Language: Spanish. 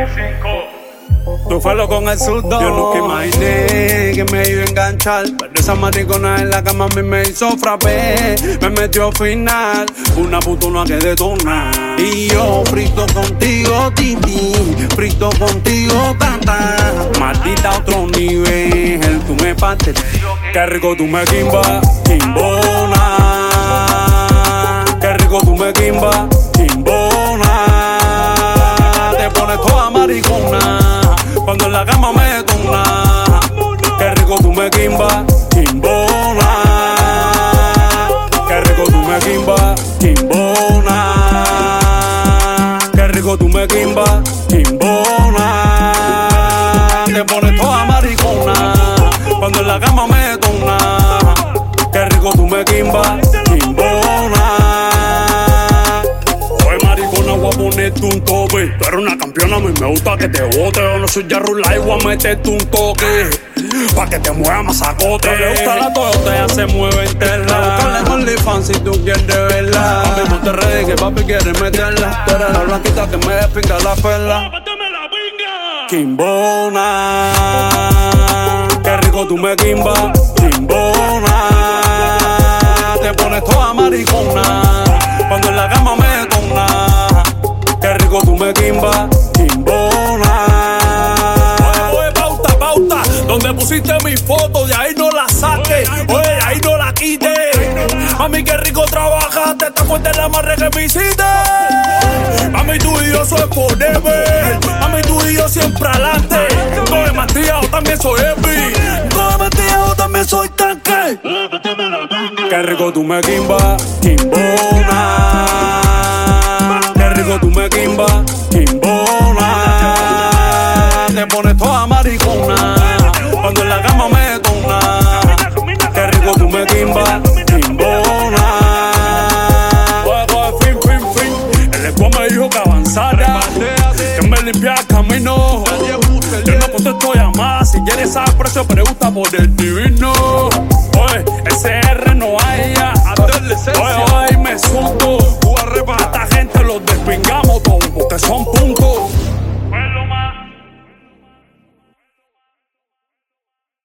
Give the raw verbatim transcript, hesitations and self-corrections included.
Tú fuelo con el sudo. Yo nunca imaginé que me iba a enganchar, pero esa maricona en la cama a mí me hizo frappé. Me metió final, una putona que detona. Y yo frito contigo, titi, frito contigo, tata. Maldita otro nivel, tú me partes. Qué rico tú me quimba, quimbona. Qué rico tú me quimba, quimbona. Te pones toda maricona cuando en la cama me detona. Qué rico tú me quimba, quimbona. Qué rico tú me quimba, quimbona. Qué rico tú me quimba, quimbona. Te pones toda maricona cuando en la cama me detona. Qué rico tú me quimba, quimbona. Oye maricona, voy a ponerte un tope. Tú eres una campeona, a mí me gusta que te bote. Yo no soy Yarrula y voy a meterte un toque pa' que te mueva masacote. No le gusta la Toyota, ya se mueve entera. Buscarle en OnlyFans si tú quieres verla. Papi, no te redes que papi quiere meterla. Tú eres la blanquita que me despinga la perla. Quimbona. Qué rico tú me quimba, quimbona. Te pones toda maricona cuando en la cama me detona. Qué rico tú me quimba, quimbona. Oye, oye, pauta, pauta. Donde pusiste mi foto, de ahí no la saques. Oye, de ahí no la quites. Mami, qué rico trabajaste. Esta fuerte la amarre que me hiciste. Mami, tú y yo soy forever. Mami, tú y yo siempre adelante. Todo mantillado también soy heavy. Todo mantillado también soy tanque. Qué rico tú me quimba, quimbona. Qué rico tú me quimba, quimbona. Te pones toda maricona cuando en la cama me detona. Qué rico tú me quimba, quimbona. Juego de fin, fin, fin. El escudo me dijo que avanzara, que me limpia el camino. Yo no contesto llamadas, si quieres saber precio pregunta por el divino.